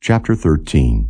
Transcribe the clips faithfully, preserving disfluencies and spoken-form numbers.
Chapter thirteen.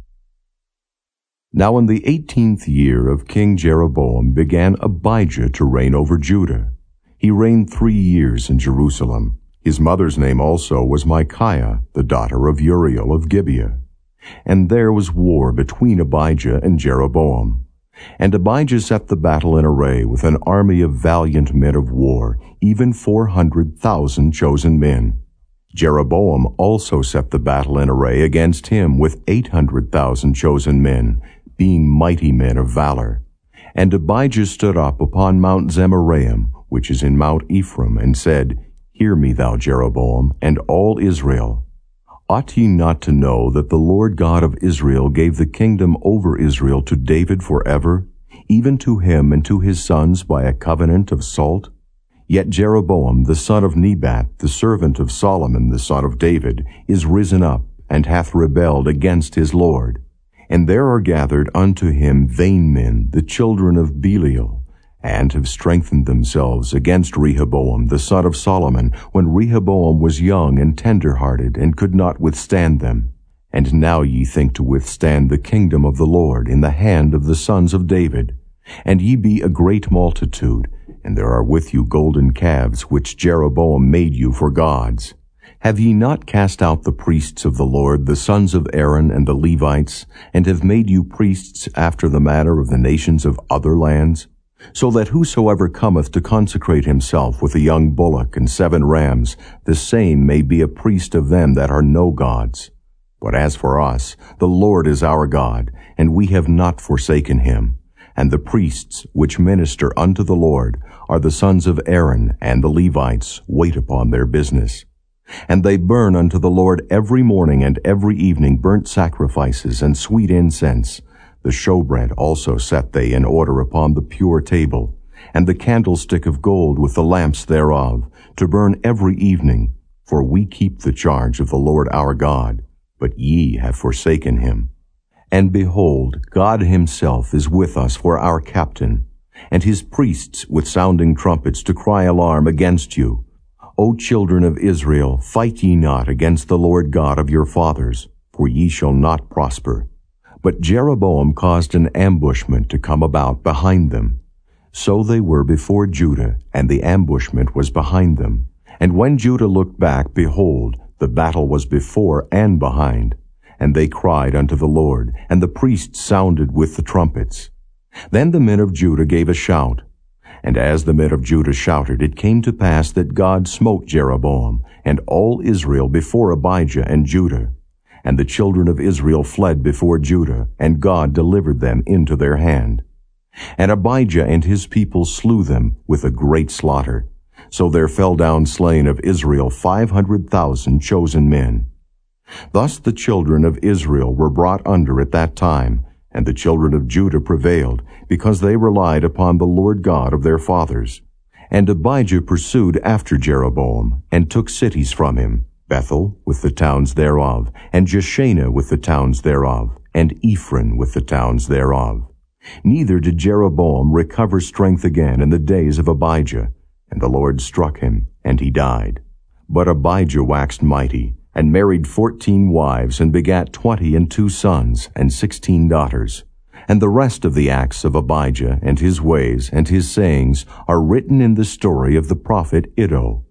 Now in the eighteenth year of King Jeroboam began Abijah to reign over Judah. He reigned three years in Jerusalem. His mother's name also was Micaiah, the daughter of Uriel of Gibeah. And there was war between Abijah and Jeroboam. And Abijah set the battle in array with an army of valiant men of war, even four hundred thousand chosen men. Jeroboam also set the battle in array against him with eight hundred thousand chosen men, being mighty men of valor. And Abijah stood up upon Mount Zemaraim, which is in Mount Ephraim, and said, Hear me, thou Jeroboam, and all Israel. Ought ye not to know that the Lord God of Israel gave the kingdom over Israel to David forever, even to him and to his sons by a covenant of salt? Yet Jeroboam the son of Nebat, the servant of Solomon the son of David, is risen up, and hath rebelled against his Lord. And there are gathered unto him vain men, the children of Belial, and have strengthened themselves against Rehoboam the son of Solomon, when Rehoboam was young and tender-hearted, and could not withstand them. And now ye think to withstand the kingdom of the Lord in the hand of the sons of David. And ye be a great multitude, and there are with you golden calves, which Jeroboam made you for gods. Have ye not cast out the priests of the Lord, the sons of Aaron and the Levites, and have made you priests after the manner of the nations of other lands? So that whosoever cometh to consecrate himself with a young bullock and seven rams, the same may be a priest of them that are no gods. But as for us, the Lord is our God, and we have not forsaken him. And the priests which minister unto the Lord are the sons of Aaron, and the Levites wait upon their business. And they burn unto the Lord every morning and every evening burnt sacrifices and sweet incense. The showbread also set they in order upon the pure table, and the candlestick of gold with the lamps thereof, to burn every evening. For we keep the charge of the Lord our God, but ye have forsaken him. And behold, God himself is with us for our captain, and his priests with sounding trumpets to cry alarm against you. O children of Israel, fight ye not against the Lord God of your fathers, for ye shall not prosper. But Jeroboam caused an ambushment to come about behind them. So they were before Judah, and the ambushment was behind them. And when Judah looked back, behold, the battle was before and behind. And they cried unto the Lord, and the priests sounded with the trumpets. Then the men of Judah gave a shout. And as the men of Judah shouted, it came to pass that God smote Jeroboam, and all Israel before Abijah and Judah. And the children of Israel fled before Judah, and God delivered them into their hand. And Abijah and his people slew them with a great slaughter. So there fell down slain of Israel five hundred thousand chosen men. Thus the children of Israel were brought under at that time, and the children of Judah prevailed, because they relied upon the Lord God of their fathers. And Abijah pursued after Jeroboam, and took cities from him, Bethel with the towns thereof, and Jeshanah with the towns thereof, and Ephron with the towns thereof. Neither did Jeroboam recover strength again in the days of Abijah, and the Lord struck him, and he died. But Abijah waxed mighty, and married fourteen wives, and begat twenty and two sons, and sixteen daughters. And the rest of the acts of Abijah, and his ways, and his sayings, are written in the story of the prophet Iddo.